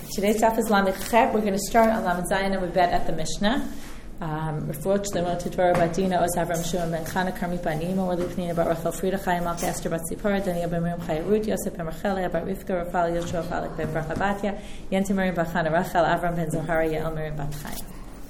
Today's daf is Lamed Chet. We're going to start on Lamed Zayin and we bet at the Mishnah. Refuot Shleimot to Dvorah Bat Dina, Oz Avram Shimon ben Chana, Karmit Bat Nima, Orli Pnina Bat Rachel, Frida Chaya Malka, Esther Bat Zipporah, Daniel ben Miriam Chaya Ruth, Yosef ben Rachel, Bat Rivka, Rafal Yoshua, Falek ben Bracha Batya, Yenta Miriam Bat Chana Rachel, Avram ben Zohara, Yael Miriam Bat Chaya.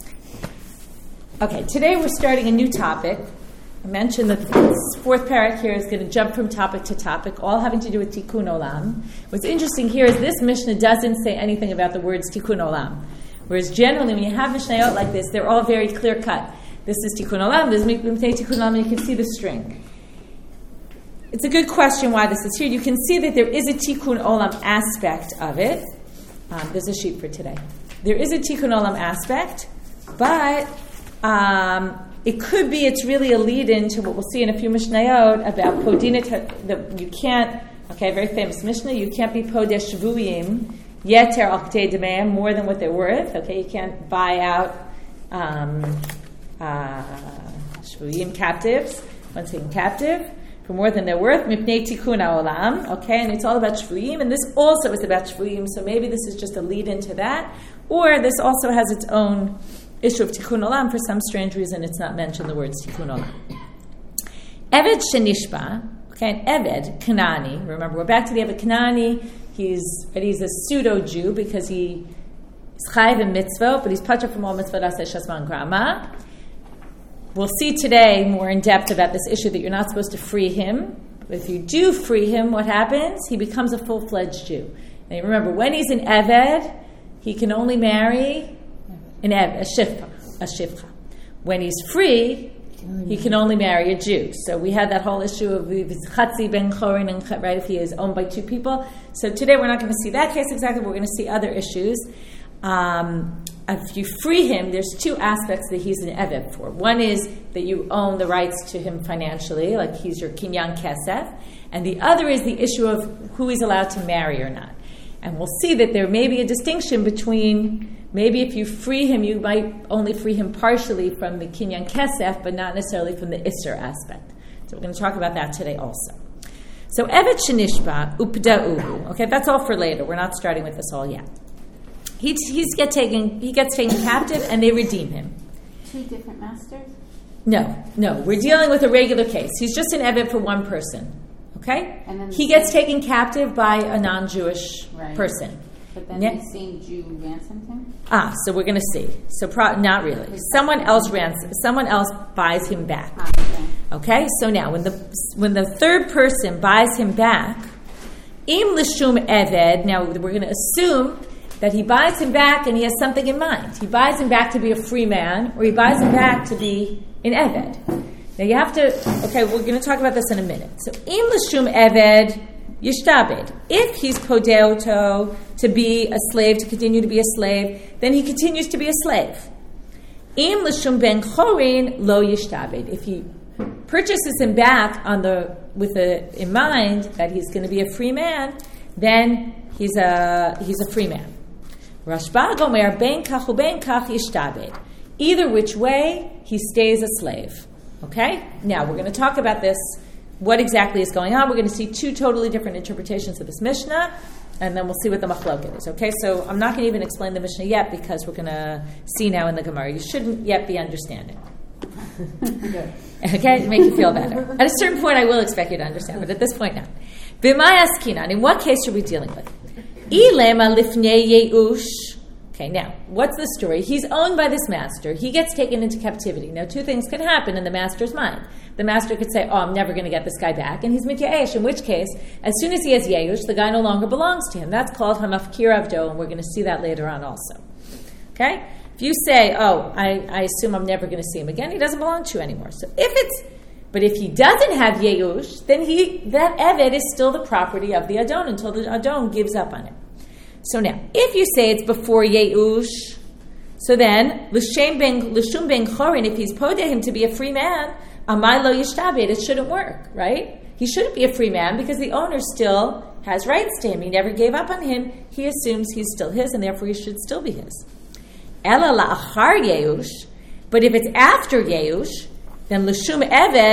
Okay, today we're starting a new topic. I mentioned that the fourth parak here is going to jump from topic to topic, all having to do with Tikkun Olam. What's interesting here is this Mishnah doesn't say anything about the words Tikkun Olam. Whereas generally when you have Mishnayot like this, they're all very clear cut. This is Tikkun Olam, this is Mipnei Tikkun Olam, and you can see the string. It's a good question why this is here. You can see that there is a Tikkun Olam aspect of it. There's a sheet for today. There is a Tikkun Olam aspect, but it could be it's really a lead-in to what we'll see in a few Mishnayot about Podinat, that you can't, very famous Mishnah, you can't be Podesh Shvuyim, Yeter Al K'tei Demeim, more than what they're worth, you can't buy out Shvuyim captives, once taken captive, for more than they're worth, Mipnei Tikkun HaOlam, and it's all about Shvuyim, and this also is about Shvuyim, so maybe this is just a lead-in to that, or this also has its own issue of Tikkun Olam. For some strange reason, it's not mentioned the words Tikkun Olam. Eved Shenishba, an Eved Kanani. Remember, we're back to the Eved Kanani. He's a pseudo-Jew because he is chayiv in mitzvot, but he's patur from all mitzvot aseh shasman grama. We'll see today more in depth about this issue that you're not supposed to free him. But if you do free him, what happens? He becomes a full-fledged Jew. And remember, when he's an Eved, he can only marry a shivcha. When he's free, he can only marry a Jew. So we had that whole issue of chatzi ben chorin, and right, if he is owned by two people. So today we're not going to see that case exactly. We're going to see other issues. If you free him, there's two aspects that he's an eved for. One is that you own the rights to him financially, like he's your kinyan kesef, and the other is the issue of who he's allowed to marry or not. And we'll see that there may be a distinction between, maybe if you free him, you might only free him partially from the kinyan kesef, but not necessarily from the isser aspect. So we're going to talk about that today also. So evet shenishba upda'uhu. That's all for later. We're not starting with this all yet. He gets taken captive, and they redeem him. Two different masters? No. We're dealing with a regular case. He's just an evet for one person. And then he gets taken captive by a non-Jewish person. But then the same Jew ransomed him? So we're going to see. So not really. Someone else buys him back. So now when the third person buys him back, im l'shum eved, now we're going to assume that he buys him back and he has something in mind. He buys him back to be a free man, or he buys him back to be an eved. Now you have to, we're going to talk about this in a minute. So, im l'shum eved yishtabed. If he's podeoto to be a slave, to continue to be a slave, then he continues to be a slave. Im l'shum ben chorin lo yishtabed. If he purchases him back in mind that he's going to be a free man, then he's a free man. Rashba gomer ben kach uben kach yishtabed. Either which way, he stays a slave. Now we're going to talk about this, what exactly is going on. We're going to see two totally different interpretations of this Mishnah, and then we'll see what the machloket is. So I'm not going to even explain the Mishnah yet, because we're going to see now in the Gemara. You shouldn't yet be understanding. To make you feel better. At a certain point, I will expect you to understand, but at this point, not. B'may askinan, in what case are we dealing with? Ilema lifnei yeush. Now, what's the story? He's owned by this master. He gets taken into captivity. Now, two things can happen in the master's mind. The master could say, I'm never going to get this guy back, and he's mityaesh, in which case, as soon as he has yeush, the guy no longer belongs to him. That's called hamafkir avdo, and we're going to see that later on also. If you say, I assume I'm never going to see him again, he doesn't belong to you anymore. But if he doesn't have yeush, then that eved is still the property of the adon until the adon gives up on it. So now, if you say it's before Yeush, so then, L'shum ben chorin, if he's podeh him to be a free man, amai lo yishtabed, it shouldn't work, right? He shouldn't be a free man because the owner still has rights to him. He never gave up on him. He assumes he's still his, and therefore he should still be his. Ela la'achar Yeush, but if it's after Yeush, then L'shum eved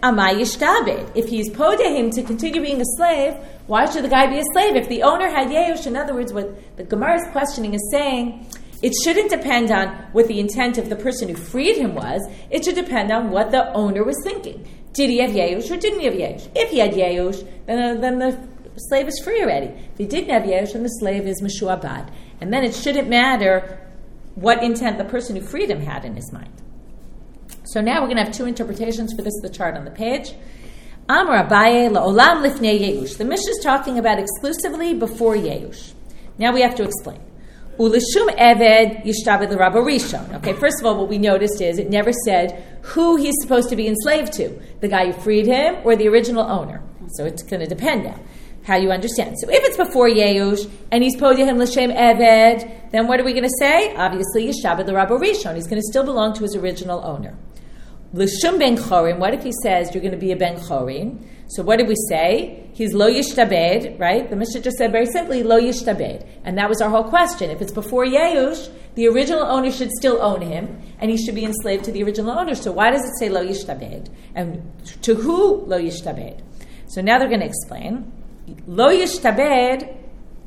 Amay yishtabed. If he's podeh him to continue being a slave, why should the guy be a slave? If the owner had yeush, in other words, what the Gemara is questioning is saying, it shouldn't depend on what the intent of the person who freed him was. It should depend on what the owner was thinking. Did he have yeush or didn't he have yeush? If he had yeush, then the slave is free already. If he didn't have yeush, then the slave is meshuabad. And then it shouldn't matter what intent the person who freed him had in his mind. So now we're going to have two interpretations for this, the chart on the page. Amar Abaye la'olam lifnei yeush. The Mishnah is talking about exclusively before yeush. Now we have to explain. Ulishum eved yishtabed l'rabba rishon. Okay, first of all, what we noticed is it never said who he's supposed to be enslaved to, the guy who freed him or the original owner. So it's going to depend now how you understand. So if it's before yeush and he's podeh him l'shem eved, then what are we going to say? Obviously, yishtabed l'rabba rishon. He's going to still belong to his original owner. L'shum ben chorin. What if he says you're going to be a ben chorin? So what did we say? He's lo yishtabed, right? The Mishnah just said very simply, lo yishtabed. And that was our whole question. If it's before yeush, the original owner should still own him, and he should be enslaved to the original owner. So why does it say lo yishtabed? And to who lo yishtabed? So now they're going to explain. Lo yishtabed,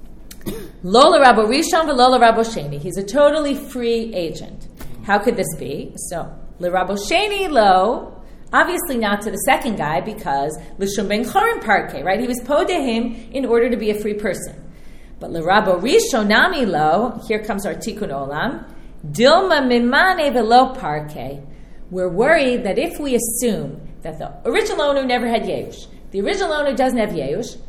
lo l'rabbo rishon v'lo l'rabbo sheni. He's a totally free agent. How could this be? So, l'rabbo sheni lo, obviously not to the second guy because l'shum ben chorin parke, right? He was podeh him in order to be a free person. But l'rabbo rishon nami lo, here comes our tikkun olam, dilma mimane velo parke. We're worried that if we assume that the original owner never had yeush, the original owner doesn't have yeush,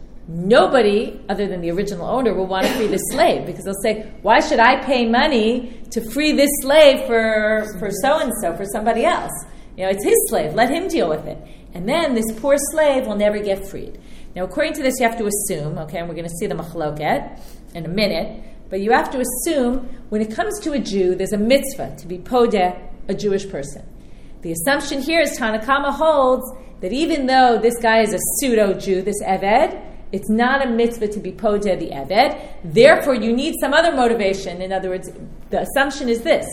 nobody other than the original owner will want to free this slave because they'll say, why should I pay money to free this slave for so-and-so, for somebody else? You know, it's his slave. Let him deal with it. And then this poor slave will never get freed. Now, according to this, you have to assume, okay, and we're going to see the machloket in a minute, but you have to assume when it comes to a Jew, there's a mitzvah to be podeh a Jewish person. The assumption here is Tanna Kama holds that even though this guy is a pseudo-Jew, this Eved, it's not a mitzvah to be podeh the Eved. Therefore, you need some other motivation. In other words, the assumption is this.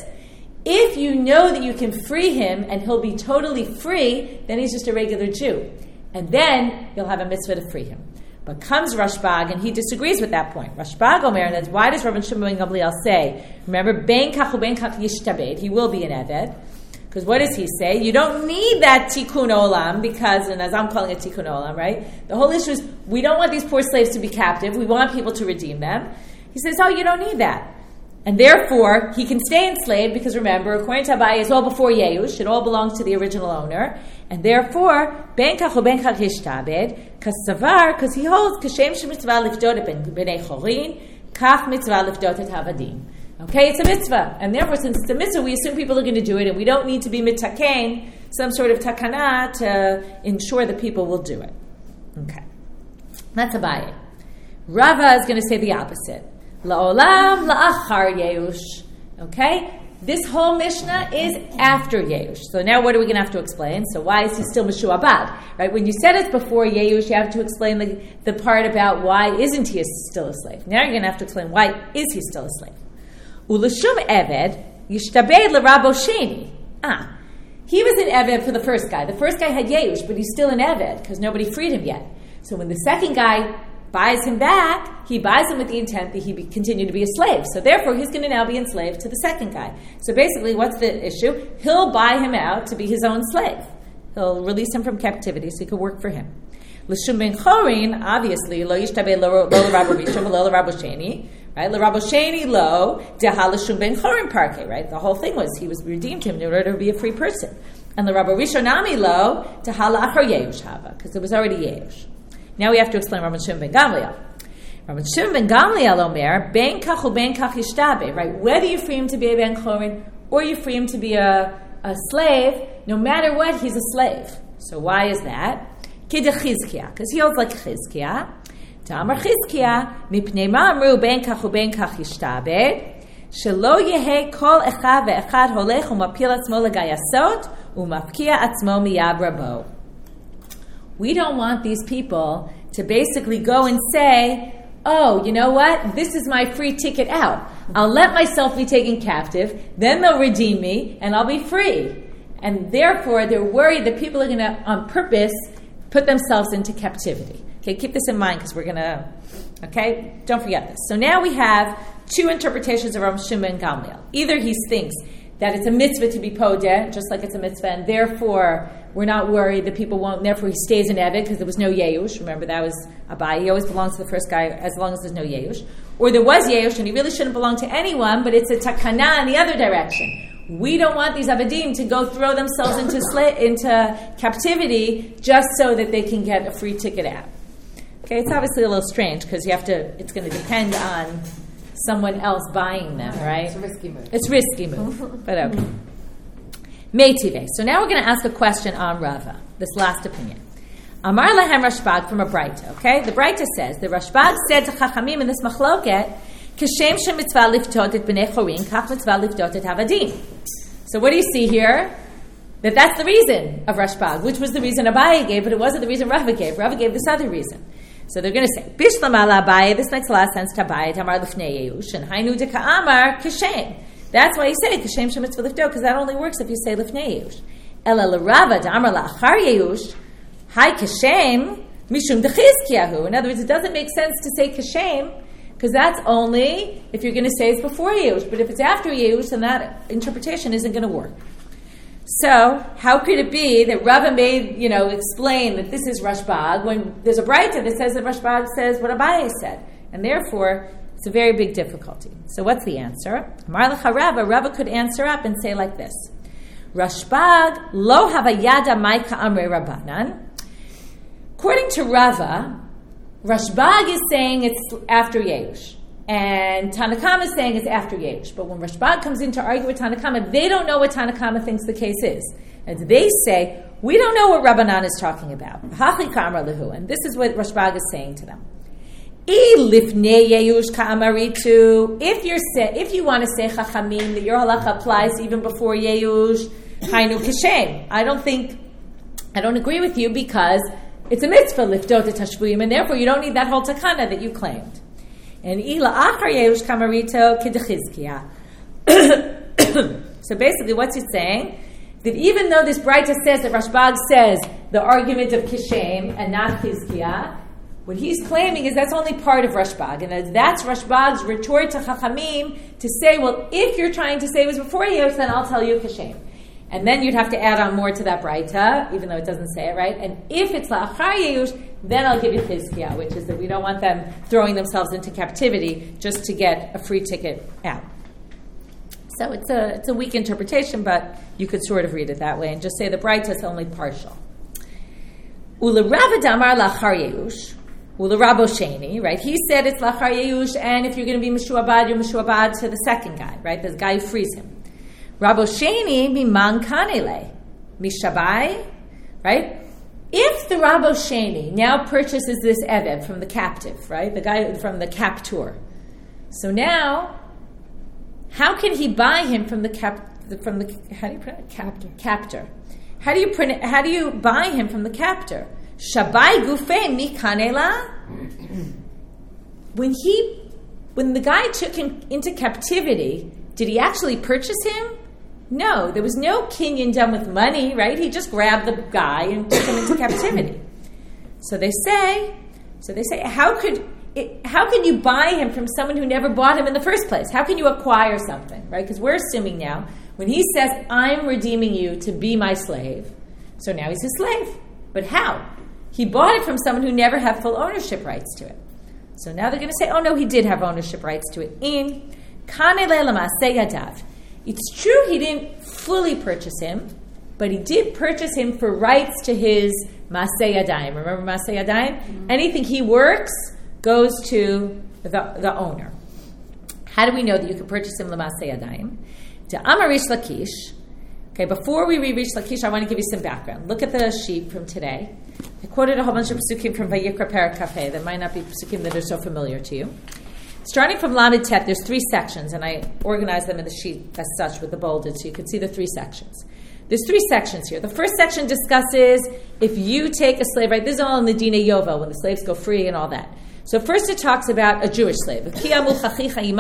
If you know that you can free him and he'll be totally free, then he's just a regular Jew. And then you'll have a mitzvah to free him. But comes Rashbag, and he disagrees with that point. Rashbag Omer, and that's why does Rabban Shimon ben Gamliel say, remember, ben kach uben kach yishtabed, he will be an Eved. Because what does he say? You don't need that tikkun olam because, and as I'm calling it tikkun olam, right? The whole issue is we don't want these poor slaves to be captive. We want people to redeem them. He says, oh, you don't need that. And therefore, he can stay enslaved because remember, according to Abaye, it's all before yeush. It all belongs to the original owner. And therefore, ben kach uben kach yishtabed, kasavar, because he holds, kashem shemitzvah lifdot b'nei chorin, kach mitzvah lifdot et havadim. Okay, it's a mitzvah. And therefore, since it's a mitzvah, we assume people are going to do it, and we don't need to be mitakein, some sort of takana to ensure that people will do it. Okay. That's Abaye. Rava is going to say the opposite. La'olam la'achar yeush. Okay? This whole Mishnah is after yeush. So now what are we going to have to explain? So why is he still meshuabad? Right? When you said it's before yeush, you have to explain the part about why isn't he still a slave. Now you're going to have to explain why is he still a slave. Ulashum Eved, Yishtabed l'Rabbo Sheni. He was an Eved for the first guy. The first guy had Yeush, but he's still an Eved because nobody freed him yet. So when the second guy buys him back, he buys him with the intent that he continue to be a slave. So therefore, he's going to now be enslaved to the second guy. So basically, what's the issue? He'll buy him out to be his own slave. He'll release him from captivity so he could work for him. L'shum ben chorin, obviously, lo yishtabed lo l'Rabbo Rishon lo l'Rabbo Sheni. Right, l'Rabbo Sheni lo deha l'shum ben chorin parke. Right, the whole thing was he was redeemed him in order to be a free person, and l'Rabbo Rishon nami lo deha la'achar yeush hava because it was already yeush. Now we have to explain Rabban Shimon ben Gamliel. Rabban Shimon ben Gamliel omer ben kach uben kach yishtabed. Right, whether you free him to be a ben chorin or you free him to be a slave, no matter what, he's a slave. So why is that? Kidde Chizkiah, because he holds like Chizkiah. Ta'amar Chizkiah, mipnei ma'amru ben kach uben kach yishtabed, shelo yehe kol echad ve'echad holech u'mapil atzmo legayasot u'mapkia atzmo miyad rabo. We don't want these people to basically go and say, oh, you know what? This is my free ticket out. I'll let myself be taken captive, then they'll redeem me, and I'll be free. And therefore, they're worried that people are going to, on purpose, put themselves into captivity. Okay, keep this in mind because we're going to, okay? Don't forget this. So now we have two interpretations of Rav Shimon and Gamliel. Either he thinks that it's a mitzvah to be podeh, just like it's a mitzvah, and therefore we're not worried that people won't, therefore he stays in Eved because there was no Yeush. Remember, that was Abai. He always belongs to the first guy as long as there's no Yeush. Or there was Yeush and he really shouldn't belong to anyone, but it's a takana in the other direction. We don't want these Avadim to go throw themselves into captivity just so that they can get a free ticket out. Okay, it's obviously a little strange because it's going to depend on someone else buying them, right? It's a risky move. It's a risky move, but okay. Meitive. So now we're going to ask a question on Rava, this last opinion. Amar lahem Rashbag from a Braita, okay? The Braita says, the Rashbag said to Chachamim in this machloket, Kashem shem mitzvah liftot et b'nei chorin, kach mitzvah liftot et havadim. So what do you see here? That's the reason of Rashbag, which was the reason Abaye gave, but it wasn't the reason Rava gave. Rava gave this other reason. So they're going to say, Bishlam ala Abaye, this makes a lot of sense to Abaye, Tamar lifnei Yeush, and Hainu de Ka'amar, Kashem. That's why you say Kashem shem mitzvah liftot, because that only works if you say lifnei Yeush. Ela l'Rava d'amar la'achar Yeush, Hai Kashem, mishum dechizkiyahu. In other words, it doesn't make sense to say Kashem, because that's only if you're going to say it's before Yeush. But if it's after Yeush, then that interpretation isn't going to work. So, how could it be that Rava made, explain that this is Rashbag when there's a Braita that says that Rashbag says what Abaye said? And therefore, it's a very big difficulty. So what's the answer? Marlacha Rava could answer up and say like this. Rashbag lo havayada maika amre Rabbanan. According to Rava, Rashbag is saying it's after Yeush. And Tanakama is saying it's after Yeush. But when Rashbag comes in to argue with Tanakama, they don't know what Tanakama thinks the case is. And they say, we don't know what Rabbanan is talking about. And this is what Rashbag is saying to them. If you want to say Chachamim, that your halacha applies even before Yeush, Hainu Kishem. I don't agree with you because it's a mitzvah liftot et hashvuyim, and therefore you don't need that whole takana that you claimed. And ila achar Yeush kamarito kedechizkiya. So basically, what's it saying? That even though this Braita says that Rashbag says the argument of Kishem and not Chizkiya, what he's claiming is that's only part of Rashbag, and that's Rashbag's retort to Chachamim to say, well, if you're trying to say it was before Yeush, then I'll tell you Kishem. And then you'd have to add on more to that Braita, even though it doesn't say it right. And if it's la'achar Yeush, then I'll give you Chizkiya, which is that we don't want them throwing themselves into captivity just to get a free ticket out. So it's a weak interpretation, but you could sort of read it that way and just say the Braita is only partial. Ula Rava damar la'achar Yeush, ula Rabo Sheni, right? He said it's la'achar Yeush, and if you're going to be Meshuabad, you're Meshuabad to the second guy, right? The guy who frees him. Rabo Sheni miman kanele mishabai, right? If the Rabo Sheni now purchases this Eved from the captive, right? The guy from the captor. So now, how can he buy him from the how do you pronounce it? Captor. How do you buy him from the captor? Shabai gufe mi kanela. When the guy took him into captivity, did he actually purchase him? No, there was no kinyan done with money, right? He just grabbed the guy and took him into captivity. So they say, how can you buy him from someone who never bought him in the first place? How can you acquire something, right? Because we're assuming now, when he says, I'm redeeming you to be my slave, so now he's his slave. But how? He bought it from someone who never had full ownership rights to it. So now they're going to say, oh no, he did have ownership rights to it. In Kanele Lamaseh Yadav. It's true he didn't fully purchase him, but he did purchase him for rights to his Maseh Yadayim. Remember Maseh Yadayim? Mm-hmm. Anything he works goes to the owner. How do we know that you can purchase him Lamaseh Yadayim? To Amarish Lakish. Okay, before we read Rish Lakish, I want to give you some background. Look at the sheet from today. I quoted a whole bunch of psukim from Vayikra Perek Kafeh that might not be psukim that are so familiar to you. Starting from Lamed Tet, there's 3 sections, and I organized them in the sheet as such with the bolded, so you can see the 3 sections. There's 3 sections here. The first section discusses if you take a slave, right? This is all in the Dina Yovel, when the slaves go free and all that. So first it talks about a Jewish slave. Okay,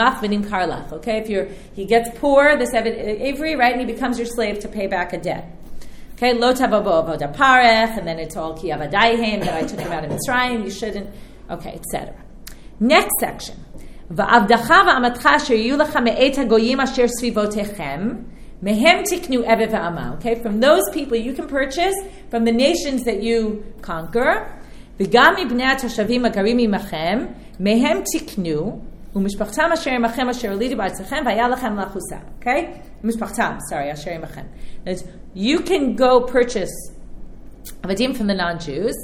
if he gets poor, this Avery, right, and he becomes your slave to pay back a debt. Okay, lo tavavo avoda parech, and then it's all ki avadayhem, that I took him out of Mitzrayim, you shouldn't, okay, etc. Next section. Va'avdacha va'amatcha asher yiyu lecha me'et hagoyim asher svivotechem, mehem tiknu eve va'ama. Okay, from those people you can purchase, from the nations that you conquer. V'gam mibnei atoshavim hagarim imachem, mehem tiknu, u'mishpachtam asher imachem asher olidu ba'atzechem, v'aya lechem lachusa. Okay? Mishpachtam, sorry, asher imachem. You can go purchase avadim from the non-Jews,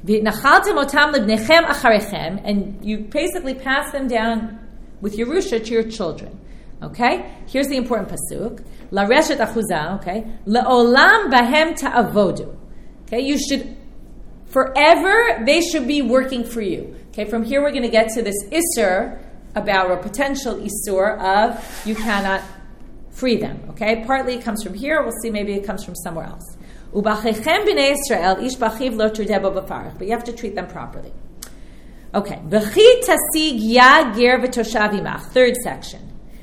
and you basically pass them down with Yerusha to your children. Okay? Here's the important pasuk. La reshet achuzah, okay? Le'olam bahem ta'avodu. Okay? You should, forever, they should be working for you. Okay? From here we're going to get to this isur about, or potential isur of, you cannot free them. Okay? Partly it comes from here. We'll see maybe it comes from somewhere else. But you have to treat them properly. Okay. Third section.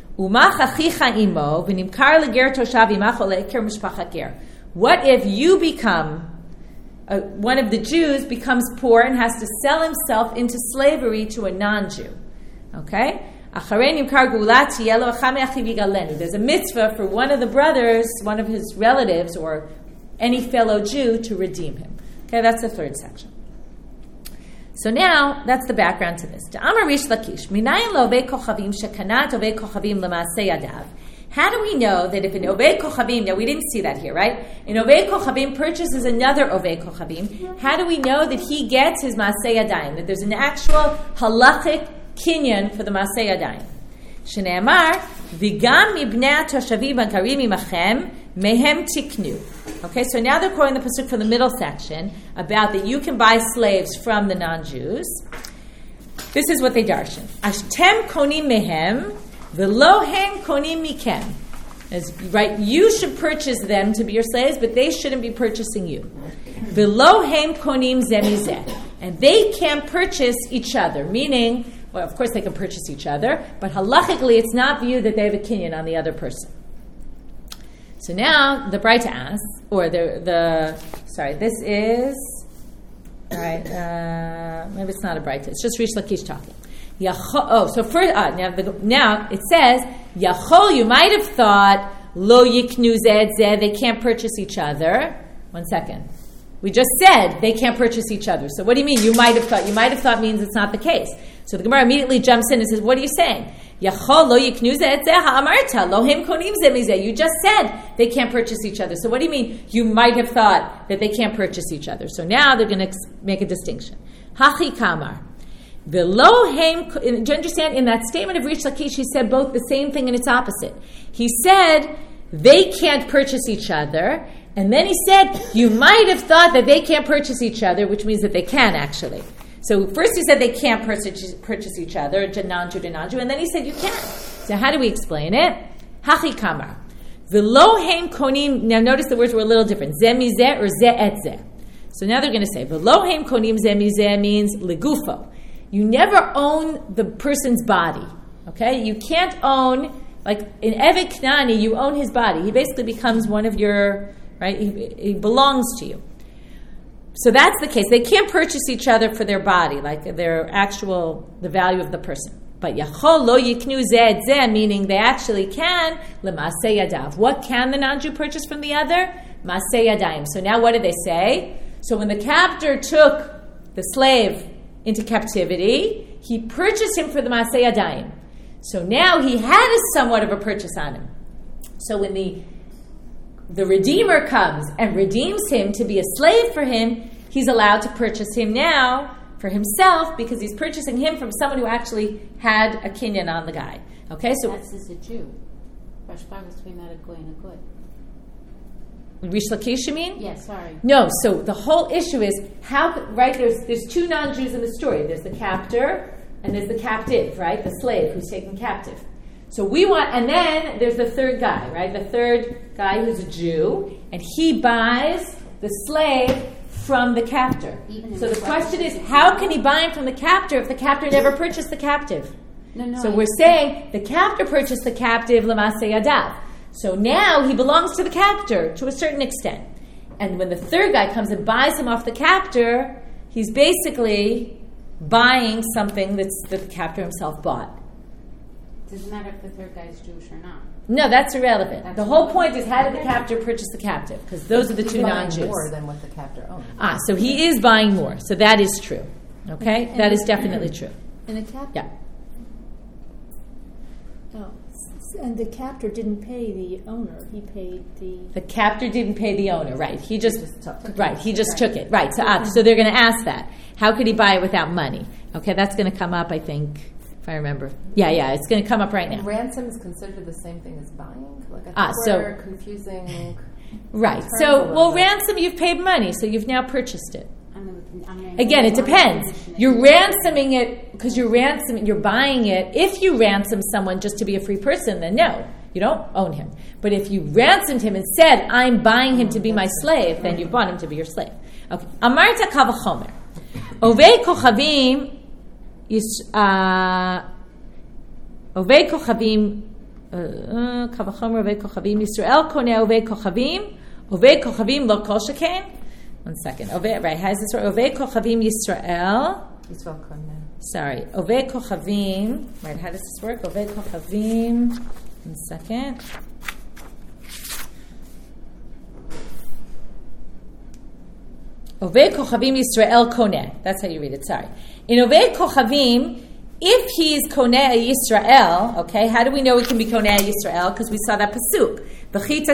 What if you become, one of the Jews becomes poor and has to sell himself into slavery to a non-Jew? Okay? There's a mitzvah for one of the brothers, one of his relatives, or any fellow Jew to redeem him. Okay, that's the third section. So now, that's the background to this. How do we know that if an Ovei Kochavim, now we didn't see that here, right? An Ovei Kochavim purchases another Ovei Kochavim, how do we know that he gets his Maaseh Yadayim, that there's an actual halachic kinyan for the Maaseh Yadayim? Shneamar, Vigam mibnei atoshavim hagarim imachem, mehem tiknu. Okay, so now they're quoting the pasuk from the middle section about that you can buy slaves from the non-Jews. This is what they darshan. Ashtem konim mehem, v'lo hem konim mikem. Right, you should purchase them to be your slaves, but they shouldn't be purchasing you. V'lo hem konim ze mizeh. And they can't purchase each other, meaning, well, of course they can purchase each other, but halachically it's not viewed that they have a kinyan on the other person. So now the Braita asks, or this is, all right, maybe it's not a Braita, it's just Rish Lakish talking. Now it says, Yachol, you might have thought, Lo yiknu zeh zeh, they can't purchase each other. 1 second. We just said they can't purchase each other. So what do you mean? You might have thought. You might have thought means it's not the case. So the Gemara immediately jumps in and says, what are you saying? Yachol lo yiknu zeh zeh ha'amarta lo hem konim zeh mizeh. You just said they can't purchase each other. So what do you mean? You might have thought that they can't purchase each other. So now they're going to make a distinction. Hachi kamar. Below hem. Do you understand? In that statement of Rish Lakish, he said both the same thing and its opposite. He said they can't purchase each other. And then he said, you might have thought that they can't purchase each other, which means that they can actually. So first he said they can't purchase each other, non-Jew to non-Jew, and then he said you can. So how do we explain it? Hachi kamar. V'lo heim konim, now notice the words were a little different. Zeh mizeh or zeh et zeh. So now they're going to say, v'lo heim konim zeh mizeh means legufo. You never own the person's body. Okay? You can't own, like in Evet Knani, you own his body. He basically becomes one of your... Right? He belongs to you. So that's the case. They can't purchase each other for their body, like their actual, the value of the person. But yachol lo yiknu zeh zeh, meaning they actually can, lemaseh yadav. What can the non-Jew purchase from the other? Maseh yadayim. So now what did they say? So when the captor took the slave into captivity, he purchased him for the maseh yadayim. So now he had somewhat of a purchase on him. So when the Redeemer comes and redeems him to be a slave for him, he's allowed to purchase him now for himself because he's purchasing him from someone who actually had a kinyan on the guy. Okay, so that's as a Jew. Rashba was between that a goy and a good. Rish Lakish, you mean? Yeah, sorry. No, so the whole issue is how, right, there's two non-Jews in the story. There's the captor and there's the captive, right? The slave who's taken captive. So we want, and then there's the third guy, right? The third guy who's a Jew, and he buys the slave from the captor. So the question is, how can he buy him from the captor if the captor never purchased the captive? No, so we're saying the captor purchased the captive, l'maseh yadav. So now he belongs to the captor to a certain extent. And when the third guy comes and buys him off the captor, he's basically buying something that the captor himself bought. Doesn't matter if the third guy is Jewish or not. No, that's irrelevant. The whole point is, how did the captor purchase the captive? Because those are the two non-Jews. More than what the captor owns. So he is buying more. So that is true. Okay? That is definitely true. And the captor. Yeah. Oh, and the captor didn't pay the owner. He paid The captor didn't pay the owner, right? He just took it. right. He just took it, right? So they're going to ask that. How could he buy it without money? Okay, that's going to come up, I think, if I remember. Yeah, it's going to come up right now. And ransom is considered the same thing as buying. Like so confusing. Right. So, ransom, you've paid money, so you've now purchased it. Again, it depends. You're ransoming it because you're buying it. If you ransom someone just to be a free person, then no, you don't own him. But if you ransomed him and said, I'm buying him to be my slave, then you've bought him to be your slave. Okay. Amarta kavachomer. Ovei kochavim ovei kochavim kavachomer ovei kochavim Yisrael koneh ovei kochavim lo kol sheken. 1 second. Right, how's this word? Ovei kochavim Yisrael. Yisrael koneh. Sorry. Ovei kochavim. Right, how does this work? Ovei kochavim. 1 second. Ovei kochavim Yisrael koneh. That's how you read it. Sorry. In Ovei kochavim, if he's koneh Yisrael, okay, how do we know he can be koneh Yisrael? Because we saw that pasuk. Right?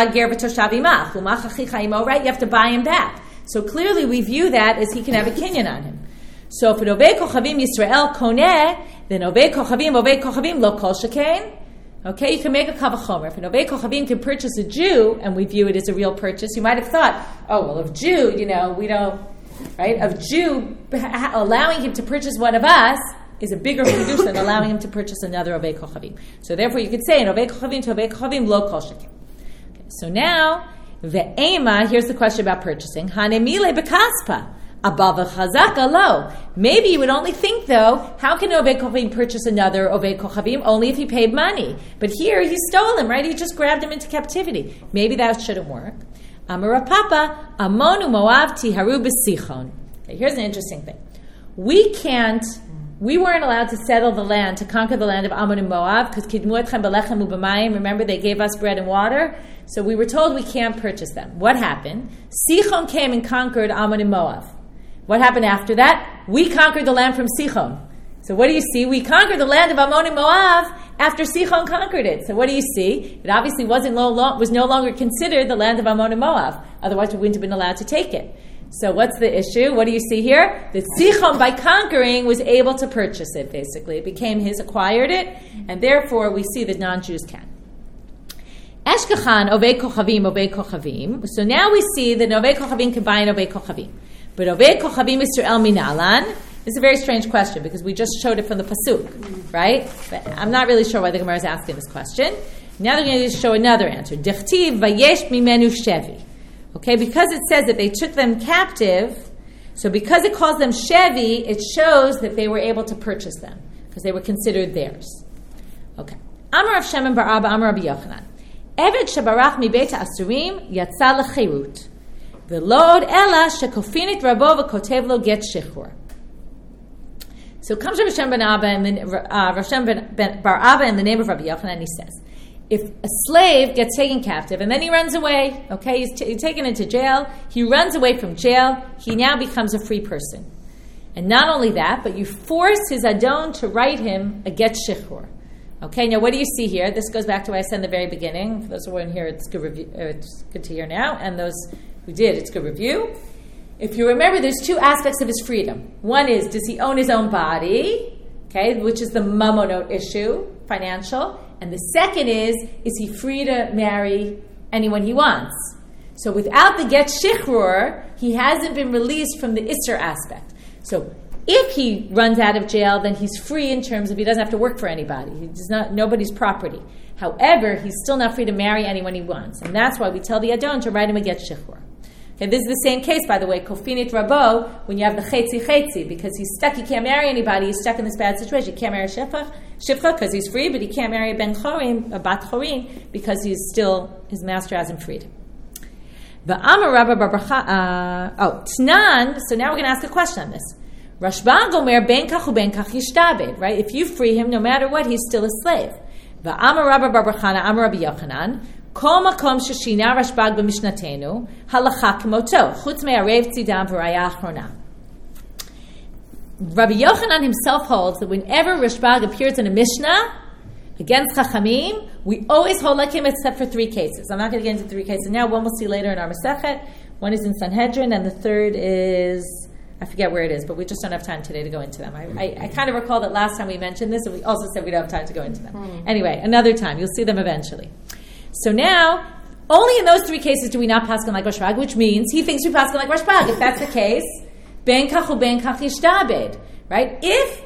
You have to buy him back. So clearly we view that as he can have a kinyan on him. So if it Ovei kochavim Yisrael koneh, then Ovei kochavim lo kol shekain. Okay, you can make a kavachomer. If an Ovei kochavim can purchase a Jew, and we view it as a real purchase, you might have thought, oh, well, of Jew, we don't, right? Of Jew, allowing him to purchase one of us is a bigger produce than allowing him to purchase another Ovei kochavim. So therefore you could say, an Ovei kochavim to Ovei kochavim lo kol shekain. Okay, so now, ve'ema, here's the question about purchasing. Hanemile bekaspa. Abava chazaka lo. Maybe you would only think, though, how can Ovei kochavim purchase another Ovei kochavim? Only if he paid money. But here, he stole him, right? He just grabbed him into captivity. Maybe that shouldn't work. Amar Papa, Amon u'Moav tiharu b'sichon. Okay, here's an interesting thing. We weren't allowed to settle the land, to conquer the land of Ammon and Moab, because kidmu etchem belechem u'b'mayim, remember they gave us bread and water? So we were told we can't purchase them. What happened? Sichon came and conquered Ammon and Moab. What happened after that? We conquered the land from Sichon. So what do you see? We conquered the land of Ammon and Moab after Sichon conquered it. So what do you see? It obviously was no longer considered the land of Ammon and Moab. Otherwise we wouldn't have been allowed to take it. So what's the issue? What do you see here? That Sichon, by conquering, was able to purchase it, basically. It became his, acquired it, and therefore we see that non-Jews can. Eshkachan, Ovei Kochavim. So now we see that Ovei Kochavim can buy an Ovei Kochavim. But Ovei Kochavim Yisrael minalan is a very strange question because we just showed it from the pasuk, right? But I'm not really sure why the Gemara is asking this question. Now they're going to show another answer. Dichtiv vayesh mimenu shevi. Okay, because it says that they took them captive, so because it calls them shevi, it shows that they were able to purchase them because they were considered theirs. Okay. Amar Rav Shimon bar Abba, Amar Rabbi Yochanan. Eved shebarach mi beit ha'asurim yatsa l'chirut. V'lo ela shekofinit rabo v'kotev lo get shichur. So comes Rav Shimon ben Abba and Rav Shimon bar Abba in the name of Rabbi Yochanan, and he says, if a slave gets taken captive and then he runs away, okay, he's taken into jail, he runs away from jail, he now becomes a free person. And not only that, but you force his adon to write him a get shichur. Okay, now what do you see here? This goes back to what I said in the very beginning. For those who weren't here, it's good to hear now. And those who did, it's good review. If you remember, there's two aspects of his freedom. One is, does he own his own body? Okay, which is the mamonot issue, financial. And the second is he free to marry anyone he wants? So without the get shichur, he hasn't been released from the isser aspect. So if he runs out of jail, then he's free in terms of he doesn't have to work for anybody. He does not nobody's property. However, he's still not free to marry anyone he wants. And that's why we tell the adon to write him a get shichur. Okay, this is the same case, by the way, kofinit rabo, when you have the chetzi, because he's stuck, he can't marry anybody, he's stuck in this bad situation. He can't marry shifcha because he's free, but he can't marry a ben chorin, a bat chorin, because he's still, his master hasn't freed him. V'amar Rabba bar Tnan. So now we're going to ask a question on this. Rashba gomer ben kach uben kach yishtabed. Right? If you free him, no matter what, he's still a slave. V'amar Rabba bar Chana, Amar Rabbi Yochanan. Kol makom sheshina Rashbag b'mishnatenu halacha k'moto chutz me'arev tzidam v'raya achrona. Rabbi Yochanan himself holds that whenever Rashbag appears in a Mishnah against Chachamim, we always hold like him except for 3 cases. I'm not going to get into 3 cases now. One we'll see later in our Masechet. One is in Sanhedrin, and the third is, I forget where it is, but we just don't have time today to go into them. I kind of recall that last time we mentioned this, and we also said we don't have time to go into them. Anyway, another time. You'll see them eventually. So now, only in those 3 cases do we not paskin like Rashbag, which means he thinks we paskin like Rashbag. If that's the case, ben kach u ben kach yishtabed, right? If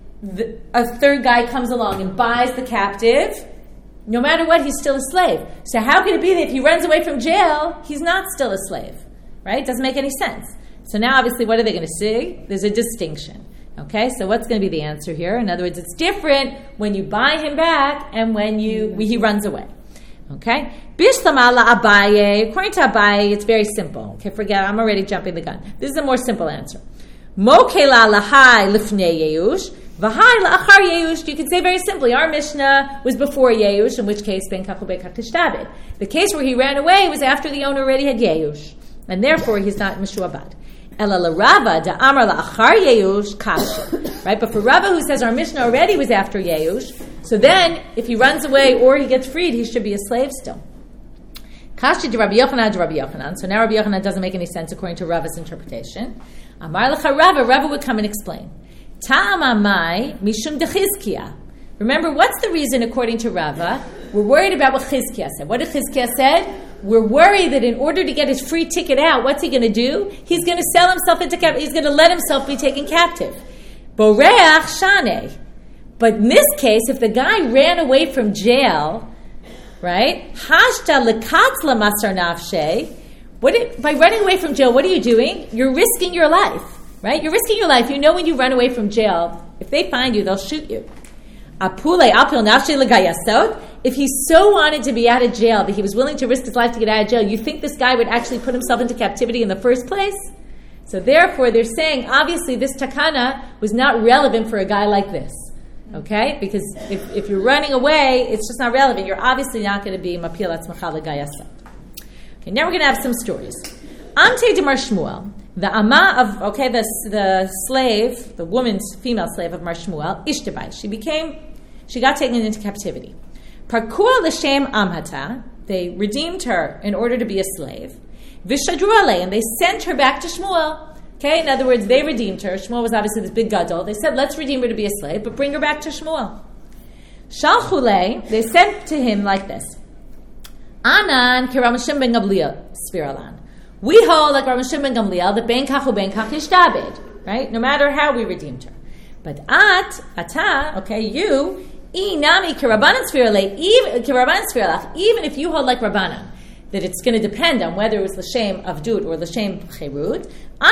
a third guy comes along and buys the captive, no matter what, he's still a slave. So how can it be that if he runs away from jail, he's not still a slave, right? Doesn't make any sense. So now, obviously, what are they going to see? There's a distinction. Okay, so what's going to be the answer here? In other words, it's different when you buy him back and when he runs away. Okay? Bishlamala Abaye. According to Abaye, it's very simple. Okay, forget, I'm already jumping the gun. This is a more simple answer. Mokela lahai lifnei Yeush, v'hai la'achar Yeush. You can say very simply, our Mishnah was before Yeush, in which case, ben kachu ben kach yishtabed. The case where he ran away was after the owner already had Yeush, and therefore he's not mishuabad. Ela l'Rava da amar la'achar Yeush kasha. Right? But for Rava, who says our Mishnah already was after Yeush, so then, if he runs away or he gets freed, he should be a slave still. Kashi to Rabbi Yochanan to Rabbi Yochanan. So now Rabbi Yochanan doesn't make any sense according to Rava's interpretation. Amar lecha Rava would come and explain. Ta'amamai mishum dechizkiah. Remember, what's the reason according to Rava? We're worried about what Chizkiah said. What did Chizkiah said? We're worried that in order to get his free ticket out, what's he going to do? He's going to sell himself into captive. He's going to let himself be taken captive. Boreach shaneh. But in this case, if the guy ran away from jail, right? Hashta lekatz lamasar nafshe. By running away from jail, what are you doing? You're risking your life, right? You're risking your life. You know when you run away from jail, if they find you, they'll shoot you. Apule apil nafshe legayasot. If he so wanted to be out of jail that he was willing to risk his life to get out of jail, you think this guy would actually put himself into captivity in the first place? So therefore, they're saying, obviously, this takana was not relevant for a guy like this. Okay? Because if you're running away, it's just not relevant. You're obviously not going to be mapil atzmacha legayasot. Okay, now we're going to have some stories. Amte de Mar Shmuel, the ama of, the slave, the woman's female slave of Mar Shmuel, Ishtabai. She got taken into captivity. Parkua l'shem amhata, they redeemed her in order to be a slave. Vishadru alei, and they sent her back to Shmuel. Okay, in other words, they redeemed her. Shmuel was obviously this big gadol. They said, let's redeem her to be a slave, but bring her back to Shmuel. Shalchulei, they sent to him like this. Anan ki Ramashim ben Gamliel spiralan. We hold like Ramashim ben Gamliel that ben kach u ben kach yishtabed, right? No matter how we redeemed her. But ata, you, inami ki Rabbanan spiralei, even if you hold like Rabbanan, that it's going to depend on whether it was l'shem avdut or l'shem cherud.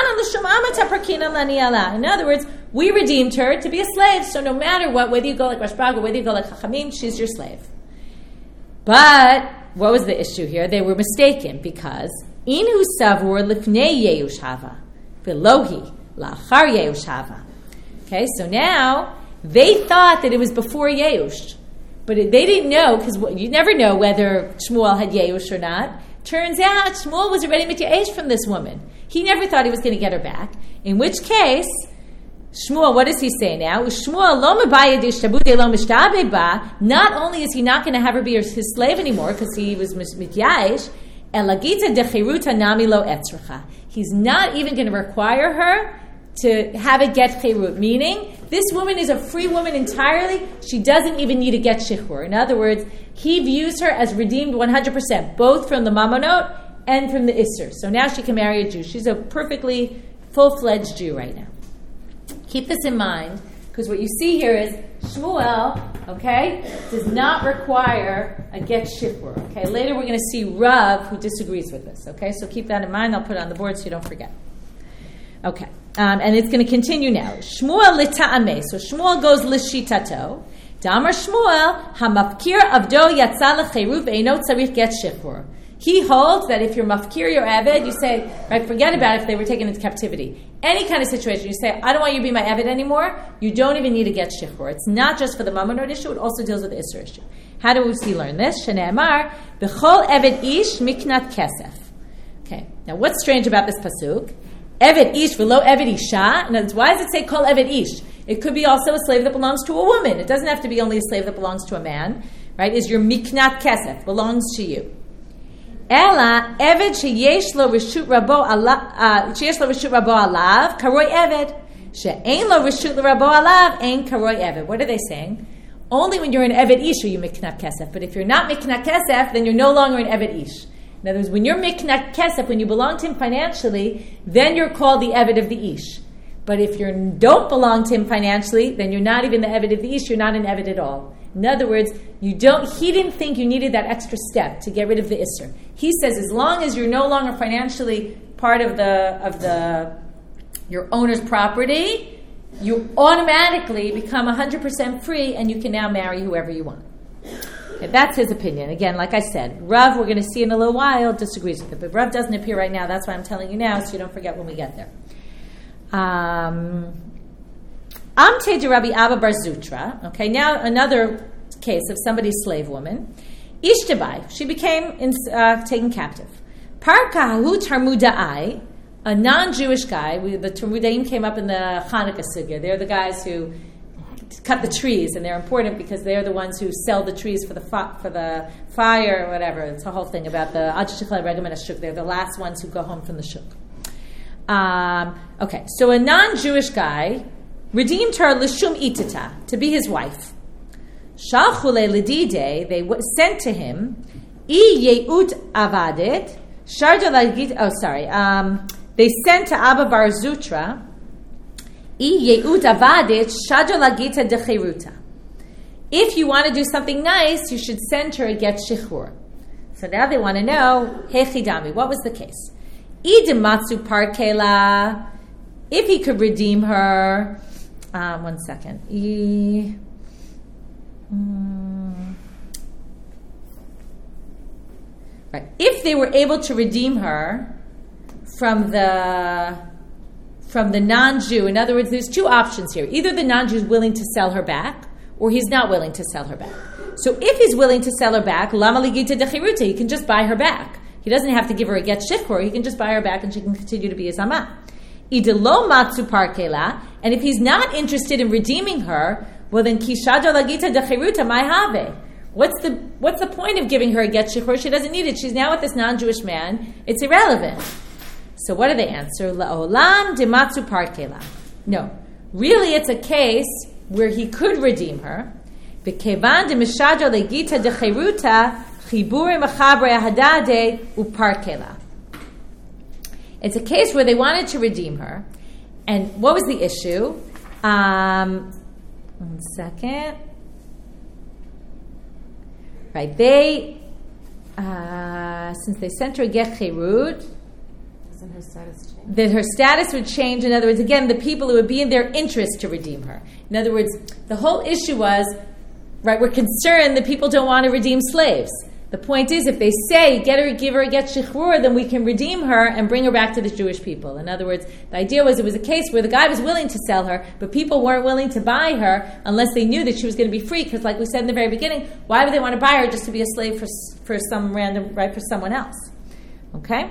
In other words, we redeemed her to be a slave, so no matter what, whether you go like Rashbag or whether you go like Chachamim, she's your slave. But what was the issue here? They were mistaken because inu savur lifnei Yeush hava velohi la'achar Yeush hava. Okay, so now they thought that it was before Yeush. But they didn't know, because you never know whether Shmuel had Yeush or not. Turns out Shmuel was already mityaesh from this woman. He never thought he was going to get her back. In which case, Shmuel, what does he say now? Not only is he not going to have her be his slave anymore, because he was mityaesh, he's not even going to require her to have a get chirut, meaning this woman is a free woman entirely. She doesn't even need a get shichur. In other words, he views her as redeemed 100%, both from the mamonot and from the isser. So now she can marry a Jew. She's a perfectly full-fledged Jew right now. Keep this in mind, because what you see here is Shmuel, does not require a get shichur. Okay, later we're going to see Rav who disagrees with this. Okay, so keep that in mind. I'll put it on the board so you don't forget. Okay. And it's going to continue now. Shmuel lita'ameh. So Shmuel goes lishitato. Damar Shmuel hamafkir avdo yatsa lecheru ve'eno tzarich get shichur. He holds that if you're mafkir your eved, you say, right, forget about it if they were taken into captivity. Any kind of situation, you say, I don't want you to be my eved anymore, you don't even need to get shichur. It's not just for the mamonot issue, it also deals with the isser issue. How do we learn this? Shne'emar, b'chol eved ish miknat kesef. Okay, now what's strange about this pasuk? Eved ish v'lo eved isha. In other words, why does it say kol eved ish? It could be also a slave that belongs to a woman. It doesn't have to be only a slave that belongs to a man. Right? Is your miknat kesef, belongs to you. Ela eved sheyesh lo reshut rabo alav karoi eved she'ein lo reshut rabo alav ein karoi eved. What are they saying? Only when you're an eved ish are you miknat kesef. But if you're not miknat kesef, then you're no longer an eved ish. In other words, when you're miknat kesef, when you belong to him financially, then you're called the eved of the ish. But if you don't belong to him financially, then you're not even the eved of the ish. You're not an eved at all. In other words, he didn't think you needed that extra step to get rid of the isser. He says as long as you're no longer financially part of your owner's property, you automatically become 100% free and you can now marry whoever you want. Okay, that's his opinion. Again, like I said, Rav, we're going to see in a little while, disagrees with it. But Rav doesn't appear right now. That's why I'm telling you now so you don't forget when we get there. Amte de Rabbi Abba Bar Zutra. Okay, now another case of somebody's slave woman. Ishtabai, she became taken captive. Parkahu Tarmudai, a non-Jewish guy. The Tarmudaim came up in the Hanukkah sugya. They're the guys who cut the trees, and they're important because they're the ones who sell the trees for the fire or whatever. It's a whole thing about the Ad Shechla Regem and Ashuk. They're the last ones who go home from the shuk. Okay, so a non-Jewish guy redeemed her l'shum itata, to be his wife. Shalchule l'dide, they sent to him, yeut avadet, sharda lagit, they sent to Abba Bar Zutra, yeut avadet, sharda lagita decheruta. If you want to do something nice, you should send her a get shichur. So now they want to know, hechidami, what was the case? Idimatsu parkela, if he could redeem her, one second. Right. If they were able to redeem her from the non-Jew, in other words, there's two options here. Either the non-Jew is willing to sell her back, or he's not willing to sell her back. So if he's willing to sell her back, lama ligita dechiruta, he can just buy her back. He doesn't have to give her a get shichur. He can just buy her back and she can continue to be his amah. Idelo matzu parkela, and if he's not interested in redeeming her, well then kishadra lagita dechiruta mai have. What's the point of giving her a get shichur? She doesn't need it. She's now with this non-Jewish man. It's irrelevant. So what do they answer? La'olam dematzu parkela. No, really, it's a case where he could redeem her. B'kevan demishadra lagita dechiruta chibure machabre hadade uparkela. It's a case where they wanted to redeem her. And what was the issue? One second. Right, they, since they sent her a get chirut, Doesn't her status change? that her status would change. In other words, again, the people, it would be in their interest to redeem her. In other words, the whole issue was, right, we're concerned that people don't want to redeem slaves. The point is, if they say, give her a get shichur, then we can redeem her and bring her back to the Jewish people. In other words, the idea was it was a case where the guy was willing to sell her, but people weren't willing to buy her unless they knew that she was going to be free. Because like we said in the very beginning, why would they want to buy her just to be a slave for some random, right, for someone else? Okay?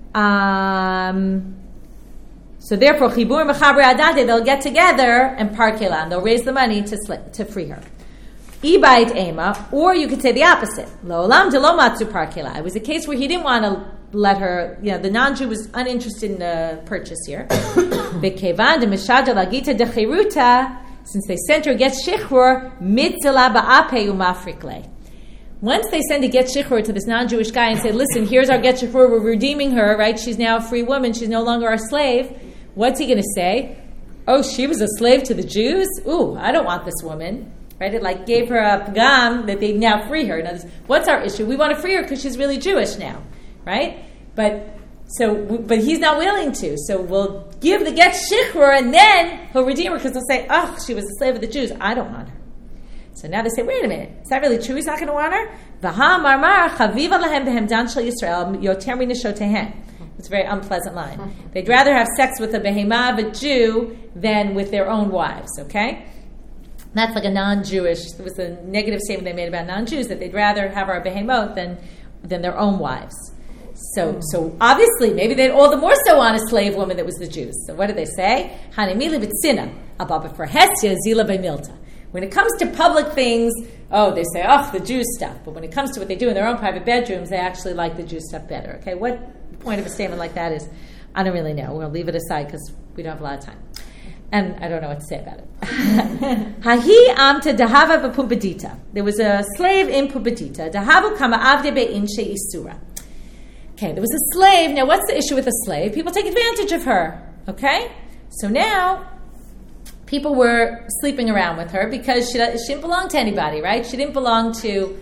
So therefore, chibur mechaber adade, they'll get together and parkela, and they'll raise the money to free her. Ibait ema, or you could say the opposite. Lo'olam de lo matzu parkela. It was a case where he didn't want to let her, the non-Jew was uninterested in the purchase here. Bekevan de mishada lagita de chiruta, since they sent her a get shichur, mitzela ba'ape umafrikle. Once they send a get shichur to this non-Jewish guy and say, listen, here's our get shichur, we're redeeming her, right? She's now a free woman, she's no longer our slave. What's he going to say? Oh, she was a slave to the Jews? Ooh, I don't want this woman. Right? It like gave her a pagam that they now free her. Now, what's our issue? We want to free her because she's really Jewish now. Right? But he's not willing to. So we'll give the get shichur and then he'll redeem her because they'll say, oh, she was a slave of the Jews. I don't want her. So now they say, wait a minute, is that really true? He's not going to want her? V'ha marmar chaviva lahem behemdan shel Yisrael yoter minashotehen. It's a very unpleasant line. They'd rather have sex with a behemah of a Jew than with their own wives, okay? That's like a non-Jewish, it was a negative statement they made about non-Jews, that they'd rather have our behemot than their own wives. So obviously, maybe they'd all the more so want a slave woman that was the Jews. So what did they say? Hanimili b'tzina, ababa for hesya zila b'milta. When it comes to public things, they say, the Jews stuff. But when it comes to what they do in their own private bedrooms, they actually like the Jews stuff better. Okay, what the point of a statement like that is, I don't really know. We'll leave it aside because we don't have a lot of time. And I don't know what to say about it. Hahi amta dahava b'pumbedita. There was a slave in Pumbedita. Dahavu kama avde be'in she'isura. Okay, there was a slave. Now, what's the issue with a slave? People take advantage of her. Okay? So now, people were sleeping around with her because she didn't belong to anybody, right? She didn't belong to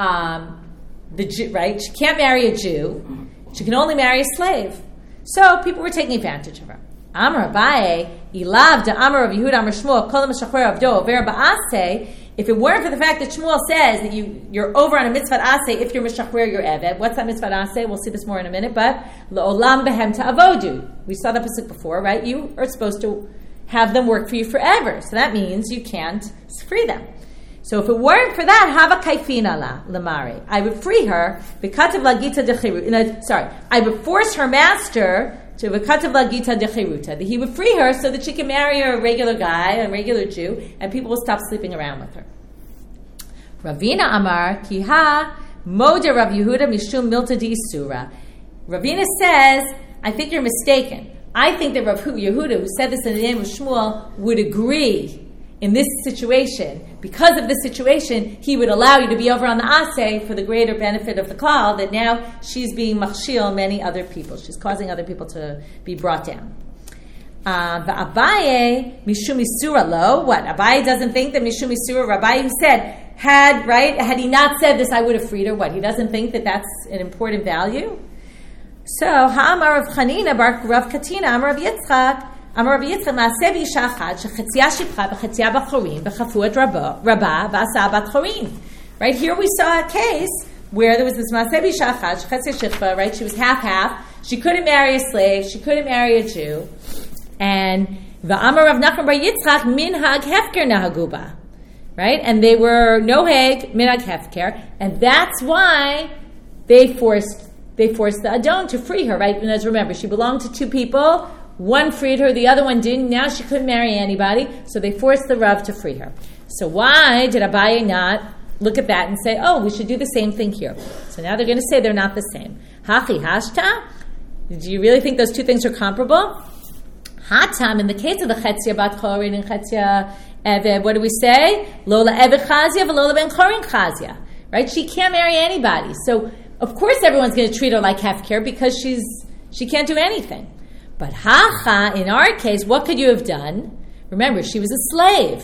the Jew, right? She can't marry a Jew. She can only marry a slave. So people were taking advantage of her. Amar Abaye, Ilav de Amar of Yehuda Amar Shmuel, Kol Meshachrer Avdo Over Ba'aseh. If it weren't for the fact that Shmuel says that you're over on a mitzvah aseh if you're meshachrer your eved. What's that mitzvah aseh? We'll see this more in a minute. But Le'olam behem ta'avodu. We saw that pasuk before, right? You are supposed to have them work for you forever. So that means you can't free them. So if it weren't for that, hava kaifina la lemari, I would free her. V'katav lagita dechiruta. I would force her master to v'katav lagita dechiruta, that he would free her so that she can marry a regular guy, a regular Jew, and people will stop sleeping around with her. Ravina Amar kiha moda Rav Yehuda mishum milta d'isura. Ravina says, I think you're mistaken. I think that Rav Yehuda, who said this in the name of Shmuel, would agree in this situation. Because of this situation, he would allow you to be over on the Aseh for the greater benefit of the Klal, that now she's being machshil many other people. She's causing other people to be brought down. Abaye mishum isura lo. What? Abaye doesn't think that mishum isura. Rabbi who said, had he not said this, I would have freed her. What? He doesn't think that that's an important value? So, ha'amar of Chanina bar Rav Katina, amar of Yitzchak, ma'aseh b'isha achad, shechetzia shipcha b'chetzia b'chorim, b'chafuat rabba, b'asa bat chorim. Right here we saw a case where there was this ma'aseh b'isha achad, shechetzia shipcha, right? She was half-half. She couldn't marry a slave. She couldn't marry a Jew. And v'amar Rav Nachman bar Yitzchak, minhag hefker nahaguba. Right? And they were noheg, minhag hefker. And that's why they forced the Adon to free her, right? And as remember, she belonged to two people. One freed her, the other one didn't. Now she couldn't marry anybody, so they forced the Rav to free her. So why did Abaye not look at that and say, we should do the same thing here? So now they're going to say they're not the same. Hachi hashta? Do you really think those two things are comparable? Hatam, in the case of the Chetzia bat Chorin and Chetzia Eved, what do we say? Lola Eved Chazia, Lola ben Chorin Chazia. Right? She can't marry anybody. So of course everyone's going to treat her like hefker because she can't do anything. But hacha, in our case, what could you have done? Remember, she was a slave.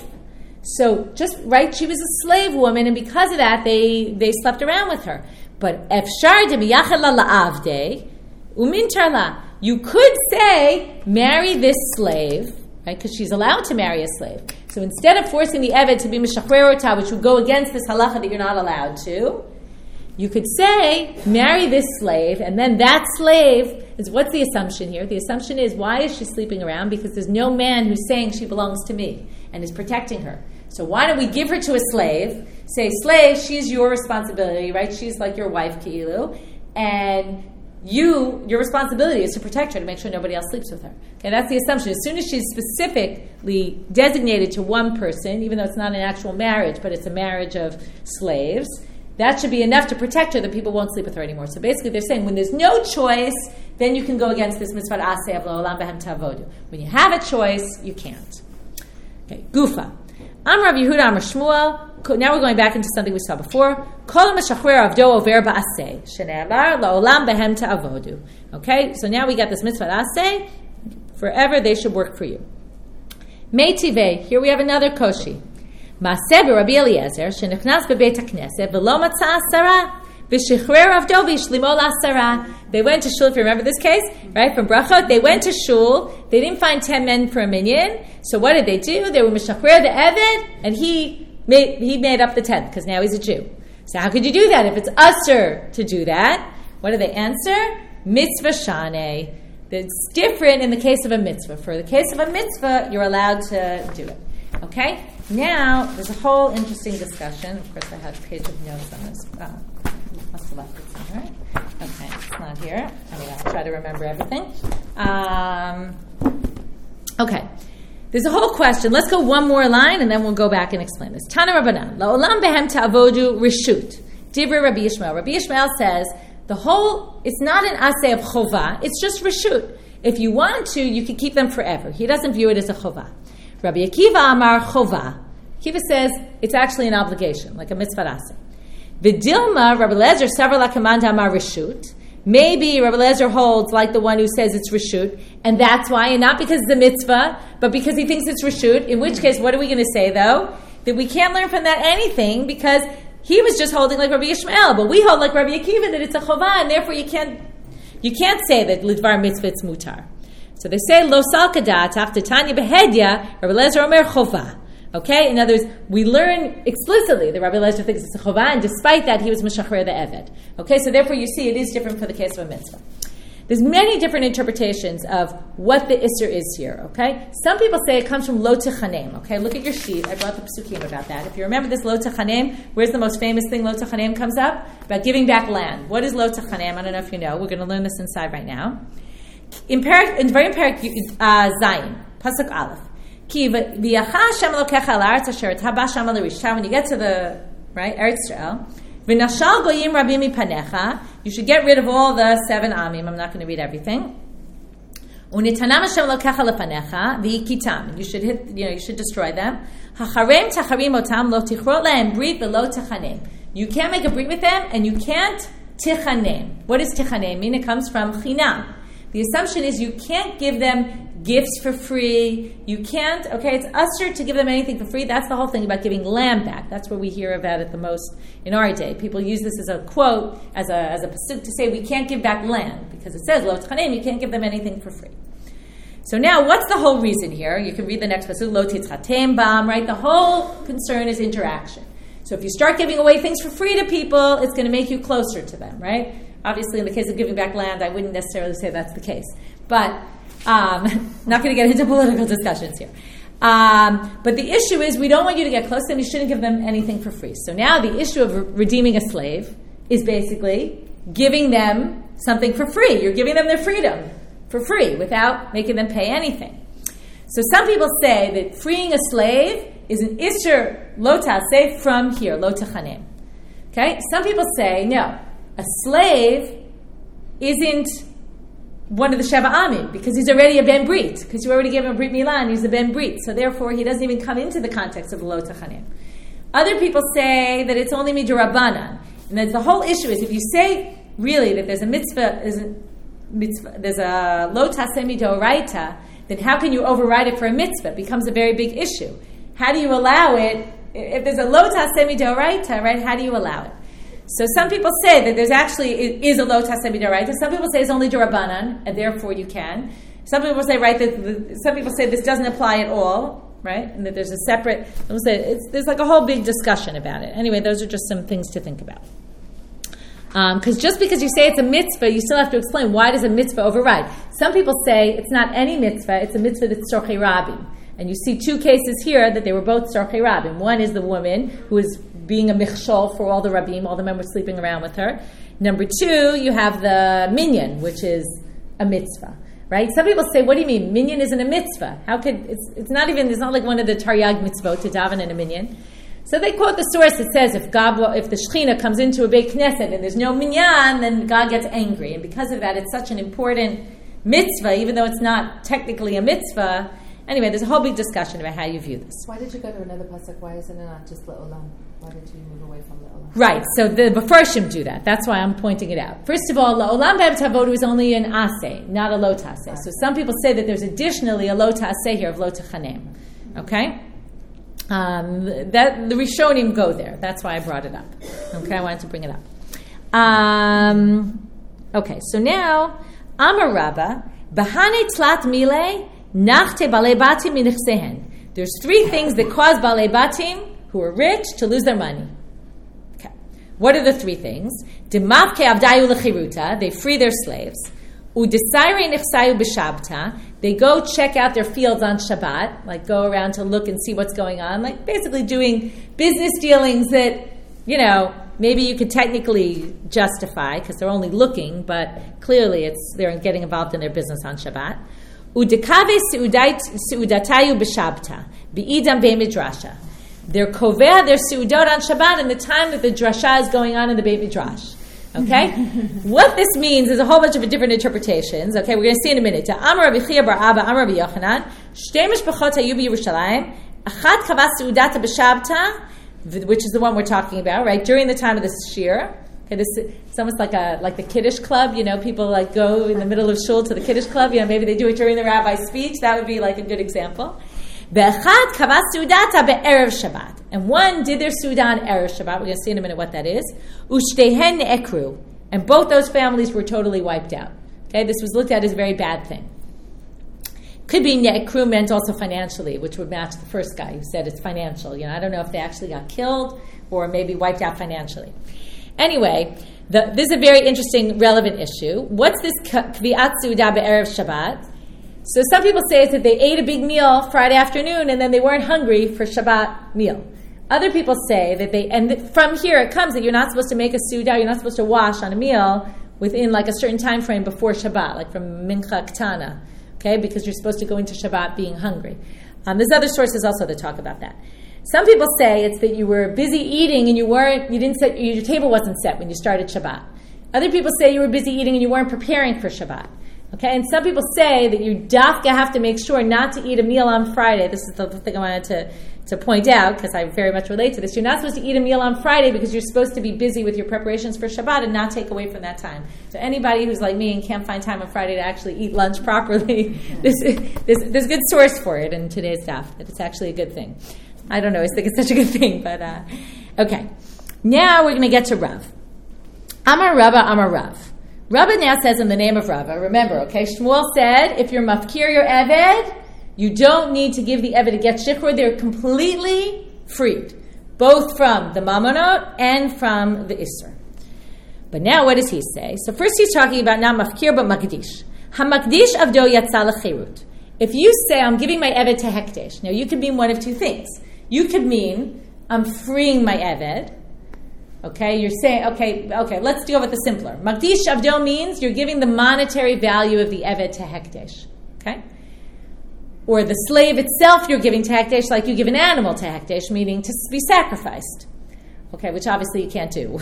So she was a slave woman, and because of that, they slept around with her. But efshar de miyachel la'avde umintar la. You could say, marry this slave, right? Because she's allowed to marry a slave. So instead of forcing the eved to be mishachrer, which would go against this halacha that you're not allowed to, you could say, marry this slave, and then that slave is, what's the assumption here? The assumption is, why is she sleeping around? Because there's no man who's saying she belongs to me and is protecting her. So why don't we give her to a slave, say, slave, she's your responsibility, right? She's like your wife, Ki'ilu, and your responsibility is to protect her, to make sure nobody else sleeps with her. Okay, that's the assumption. As soon as she's specifically designated to one person, even though it's not an actual marriage, but it's a marriage of slaves, that should be enough to protect her that people won't sleep with her anymore. So basically they're saying when there's no choice, then you can go against this mitzvah aseh of lo'olam behem ta'avodu. When you have a choice, you can't. Okay, Gufa. Amar Rav Yehuda Amar Shmuel. Now we're going back into something we saw before. Kol meshachrer avdo over ba'aseh. Shene'amar lo'olam behem ta'avodu. Okay, so now we got this mitzvah aseh. Forever they should work for you. Meitiveh. Here we have another koshi. Maaseh Rabbi Eliezer, shenichnas bebeit hakneset, v'lo matzah asara, v'shechrer avdo v'yishlimo la'asara. They went to shul, if you remember this case, right, from Brachot, they went to shul, they didn't find 10 men for a minyan, so what did they do? They were meshachrer the eved, and he he made up the 10th because now he's a Jew. So how could you do that if it's usher to do that? What do they answer? Mitzvah shane. It's different in the case of a mitzvah. For the case of a mitzvah, you're allowed to do it. Okay? Now, there's a whole interesting discussion. Of course, I had a page of notes on this. Must have left it somewhere. Okay, it's not here. Anyway, I'll try to remember everything. Okay. There's a whole question. Let's go one more line, and then we'll go back and explain this. Tana Rabbanan. La'olam behem ta'avodu reshut. Divrei Rabbi Yishmael. Rabbi Yishmael says, it's not an aseh of chovah, it's just reshut. If you want to, you can keep them forever. He doesn't view it as a chovah. Rabbi Akiva amar chovah. Akiva says it's actually an obligation, like a mitzvah aseh. V'dilma, Rabbi Lezer, sever lakamanda amar reshut. Maybe Rabbi Lezer holds like the one who says it's reshut, and that's why, and not because it's a mitzvah, but because he thinks it's reshut, in which case, what are we going to say, though? That we can't learn from that anything, because he was just holding like Rabbi Yishmael, but we hold like Rabbi Akiva that it's a chovah, and therefore you can't say that lidvar mitzvah it's mutar. So they say lo salkadat after Tanya behedya Rabbi Lezer omer chovah. Okay, in other words, we learn explicitly that Rabbi Lezer thinks it's a chovah, and despite that, he was meshachrer the eved. Okay, so therefore you see it is different for the case of a mitzvah. There's many different interpretations of what the isser is here, okay? Some people say it comes from lo techanem, okay? Look at your sheet. I brought the psukim about that. If you remember this lo techanem, where's the most famous thing lo techanem comes up? About giving back land. What is lo techanem? I don't know if you know. We're going to learn this inside right now. In Parak Zayin, Pasuk Aleph. When you get to the Eretz Yisrael, you should get rid of all the 7 amim. I'm not going to read everything. You should you should destroy them. You can't make a brit with them, and you can't tichanem. What does tichanem mean? It comes from chinam. The assumption is you can't give them gifts for free. You can't, it's usher to give them anything for free. That's the whole thing about giving land back. That's what we hear about it the most in our day. People use this as a quote, as a pasuk to say we can't give back land, because it says, lo tchanem, you can't give them anything for free. So now, what's the whole reason here? You can read the next pasuk, lo titchatem bam, right? The whole concern is interaction. So if you start giving away things for free to people, it's going to make you closer to them, right? Obviously, in the case of giving back land, I wouldn't necessarily say that's the case. But not going to get into political discussions here. But the issue is we don't want you to get close to them. You shouldn't give them anything for free. So now the issue of redeeming a slave is basically giving them something for free. You're giving them their freedom for free without making them pay anything. So some people say that freeing a slave is an isser lo ta'aseh from here, lo techanem. Okay? Some people say, no, a slave isn't one of the Sheva Amim, because he's already a Ben Brit, because you already gave him a Brit Milah, he's a Ben Brit, so therefore he doesn't even come into the context of Lo Techanem. Other people say that it's only Midrabanan, and that the whole issue is if you say really that there's a mitzvah, there's a Lo Taseh Midoraita, then how can you override it for a mitzvah? It becomes a very big issue. How do you allow it? If there's a Lo Taseh Midoraita, right, how do you allow it? So some people say that there's actually is a lo taseh midoraita. Some people say it's only derabanan, and therefore you can. Some people say some people say this doesn't apply at all, right? And that there's a separate. There's like a whole big discussion about it. Anyway, those are just some things to think about. Because just because you say it's a mitzvah, you still have to explain why does a mitzvah override. Some people say it's not any mitzvah; it's a mitzvah that's tzorchei rabim. And you see 2 cases here that they were both tzorchei rabim. One is the woman who is being a michshol for all the rabbim, all the men were sleeping around with her. Number 2, you have the minyan, which is a mitzvah, right? Some people say, what do you mean? Minyan isn't a mitzvah. How could, it's not like one of the Taryag mitzvot to daven in a minyan. So they quote the source that says if the Shechina comes into a Beit Knesset and there's no minyan, then God gets angry. And because of that, it's such an important mitzvah, even though it's not technically a mitzvah. Anyway, there's a whole big discussion about how you view this. Why did you go to another pasuk? Why isn't it not just le'olam? Why did you move away from le'olam? Right, so the Mefarshim do that. That's why I'm pointing it out. First of all, le'olam be'em tavodu is only an aseh, not a lo taseh. So some people say that there's additionally a lo taseh here of lo techanem. Okay? That the Rishonim go there. That's why I brought it up. Okay, I wanted to bring it up. Okay, so now, Amar Rabba, Bahane tlat mileh, nachte balei batim minichsehen. There's 3 things that cause balei batim, who are rich to lose their money. Okay. What are the three things? Dimavke avdayu lechiruta, they free their slaves. Udesire nechsayu b'shabta, they go check out their fields on Shabbat, like go around to look and see what's going on, like basically doing business dealings that, maybe you could technically justify because they're only looking, but clearly they're getting involved in their business on Shabbat. Udekave seudatayu b'shabta, be'idam be'midrasha. They're kovea their seudot on Shabbat in the time that the drasha is going on in the Beit Midrash. Okay? What this means is a whole bunch of different interpretations. Okay, we're going to see in a minute. Amar Rabbi Chia bar Abba, Amar Rabbi Yochanan, Shtei mishpachot hayu b'Yerushalayim, achat kavas seudata b'shabta, which is the one we're talking about, right? During the time of the shir. Okay, it's almost like the Kiddush club. People like go in the middle of shul to the Kiddush club. Maybe they do it during the rabbi's speech. That would be like a good example. Be'echad kavas seudata be'erev Shabbat. And one did their Suda on Erev Shabbat. We're going to see in a minute what that is. Ushtehen ne'ekru. And both those families were totally wiped out. Okay, this was looked at as a very bad thing. Could be ne'ekru meant also financially, which would match the first guy who said it's financial. I don't know if they actually got killed or maybe wiped out financially. Anyway, this is a very interesting, relevant issue. What's this kvi'at Suda be'erev Shabbat? So some people say it's that they ate a big meal Friday afternoon and then they weren't hungry for Shabbat meal. Other people say that from here it comes that you're not supposed to make a Suda, you're not supposed to wash on a meal within like a certain time frame before Shabbat, like from Mincha Ktana, okay, because you're supposed to go into Shabbat being hungry. There's other sources also that talk about that. Some people say it's that you were busy eating and your table wasn't set when you started Shabbat. Other people say you were busy eating and you weren't preparing for Shabbat. Okay, and some people say that you dafka have to make sure not to eat a meal on Friday. This is the thing I wanted to point out because I very much relate to this. You're not supposed to eat a meal on Friday because you're supposed to be busy with your preparations for Shabbat and not take away from that time. So anybody who's like me and can't find time on Friday to actually eat lunch properly, there's good source for it in today's daf, that it's actually a good thing. I don't always think it's such a good thing, but okay. Now we're going to get to Rav. Amar Rabba, Amar Rav. Rabba now says in the name of Rabba, remember, okay, Shmuel said, if you're mafkir your eved, you don't need to give the eved to get shichur. They're completely freed, both from the mamonot and from the isser. But now what does he say? So first he's talking about not mafkir, but makdish. Ha-makdish avdo yatsa l'chirut. If you say, I'm giving my eved to hekdesh, now you could mean one of two things. You could mean, I'm freeing my eved. Okay, you're saying, okay, let's deal with the simpler. Makdish avdo means you're giving the monetary value of the eved to hekdesh. Okay? Or the slave itself you're giving to hekdesh, like you give an animal to hekdesh, meaning to be sacrificed. Okay, which obviously you can't do.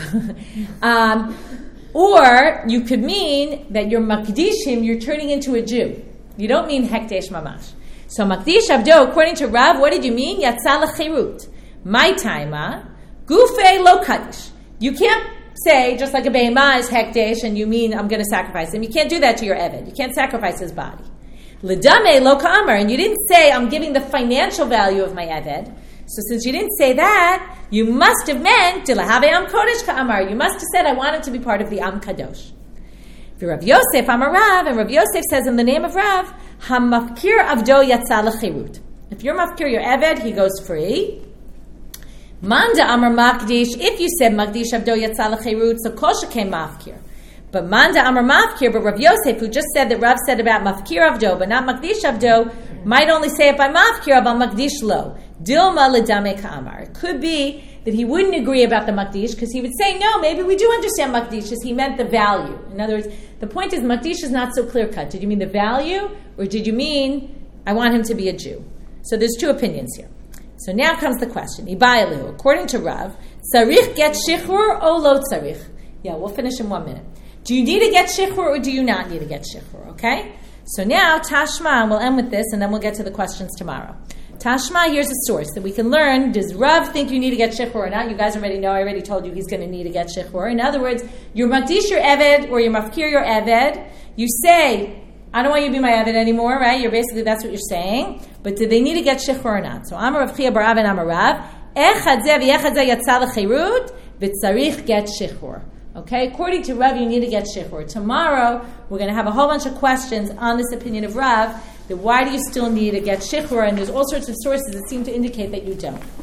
Or you could mean that you're makdishim, you're turning into a Jew. You don't mean hekdesh mamash. So makdish avdo, according to Rav, what did you mean? Yatsa l'chirut. My taima, gufe lo kaddish. You can't say, just like a behemah is hekdesh, and you mean I'm going to sacrifice him. You can't do that to your eved. You can't sacrifice his body. L'dame lo ka'amar, and you didn't say I'm giving the financial value of my eved. So since you didn't say that, you must have meant dilahave am kodesh ka'amar. You must have said I want him to be part of the am kadosh. Rav Yosef Amar Rav, and Rav Yosef says in the name of Rav, hamafkir avdo yatsa l'chirut. If you're mafkir your eved, he goes free. Manda Amar Makdish, if you said Makdish Avdo Yatsa L'Chirut, so Kol Shekei Mafkir. But Manda Amar Mafkir, but Rav Yosef, who just said that Rav said about Mafkir Avdo, but not Makdish Avdo, might only say it by Mafkir, about Makdish Lo. Dilma L'Dame Ka'amar. It could be that he wouldn't agree about the Makdish, because he would say, no, maybe we do understand Makdish, as he meant the value. In other words, the point is Makdish is not so clear-cut. Did you mean the value, or did you mean, I want him to be a Jew? So there's two opinions here. So now comes the question. Ibayelu, according to Rav, Tzarich get shichur o lo tzarich? Yeah, we'll finish in 1 minute. Do you need to get shichur or do you not need to get shichur? Okay? So now, Tashma, and we'll end with this, and then we'll get to the questions tomorrow. Tashma, here's a source that we can learn. Does Rav think you need to get shichur or not? You guys already know. I already told you he's going to need to get shichur. In other words, you're makdish your eved or you're mafkir your eved. You say, I don't want you to be my eved anymore, right? That's what you're saying. But do they need to get shichur or not? So Amar Rav Chia bar Abba and Amar Rav, echad zeh v'echad zeh yatsa l'chirut, v'tzarich get shichur. Okay, according to Rav, you need to get shichur. Tomorrow, we're going to have a whole bunch of questions on this opinion of Rav, that why do you still need to get shichur? And there's all sorts of sources that seem to indicate that you don't.